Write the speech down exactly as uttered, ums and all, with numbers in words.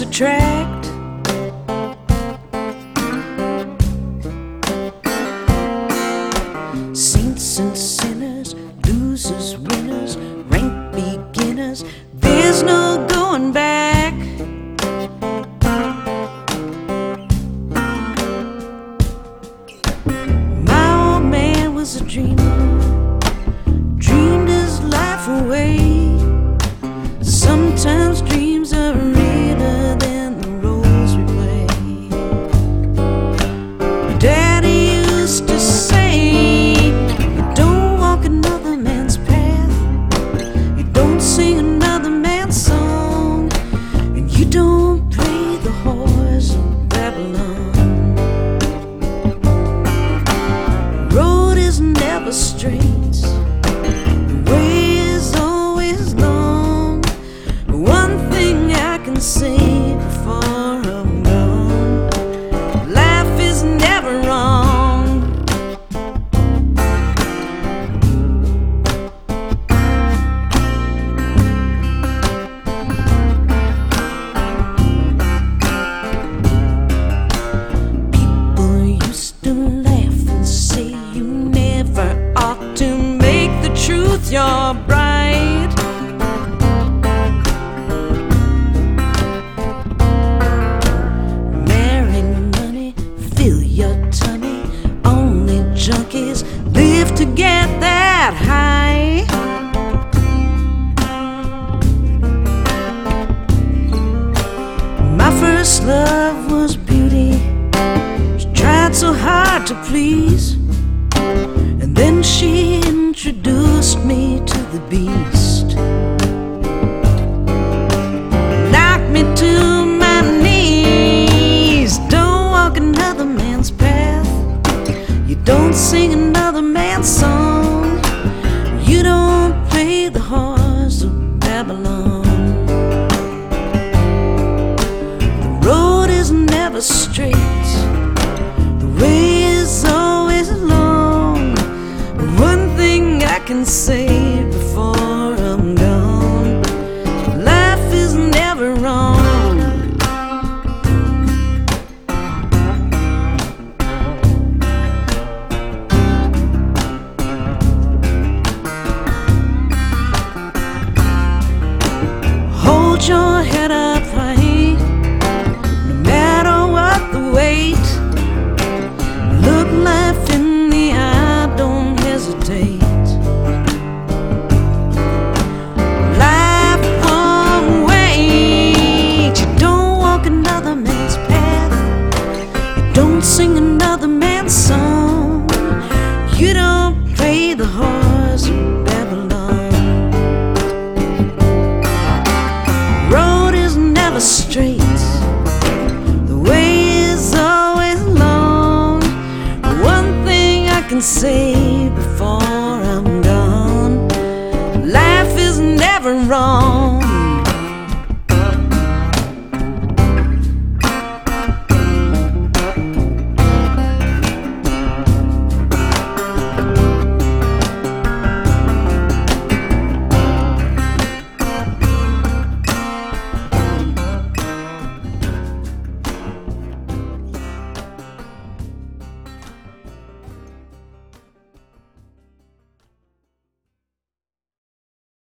attract. Saints and sinners, losers, winners, rank beginners, there's no going back. My old man was a dreamer, dreamed his life away. Sometimes dreams are realer than the roles we play. Daddy used to say, you don't walk another man's path, you don't sing another man's song, and you don't play the whores of Babylon. The road is never straight, the way is always long. One thing I can say before I'm gone, life is never wrong. People used to laugh and say you never ought to make the truth your bride. Junkies live to get that high. My first love was beauty. She tried so hard to please, and then she introduced me to the beast. Knocked me to my knees. Don't walk another man's path, you don't sing another man's song, you don't play the whores of Babylon. The road is never straight, the way is always long. One thing I can say before I'm gone, life is never wrong. Hold your head up high, no matter what the weight. Look life in the eye, don't hesitate. Life won't wait. You don't walk another man's path, you don't sing another man's song, you don't play the whores of Babylon. Never straight, the way is always long. One thing I can say before I'm gone, life is never wrong.